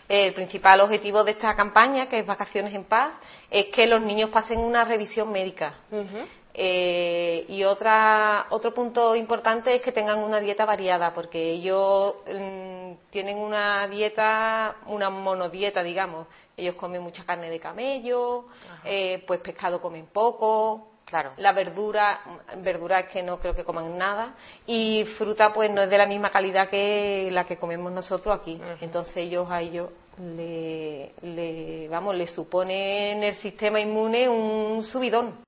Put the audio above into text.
El principal objetivo de esta campaña, que es Vacaciones en Paz, es que los niños pasen una revisión médica. Y otro punto importante es que tengan una dieta variada, porque ellos tienen una dieta, una monodieta, digamos. Ellos comen mucha carne de camello, pues pescado comen poco. Claro. La verdura es que no creo que coman nada, y fruta pues no es de la misma calidad que la que comemos nosotros aquí. Entonces a ellos le supone en el sistema inmune un subidón.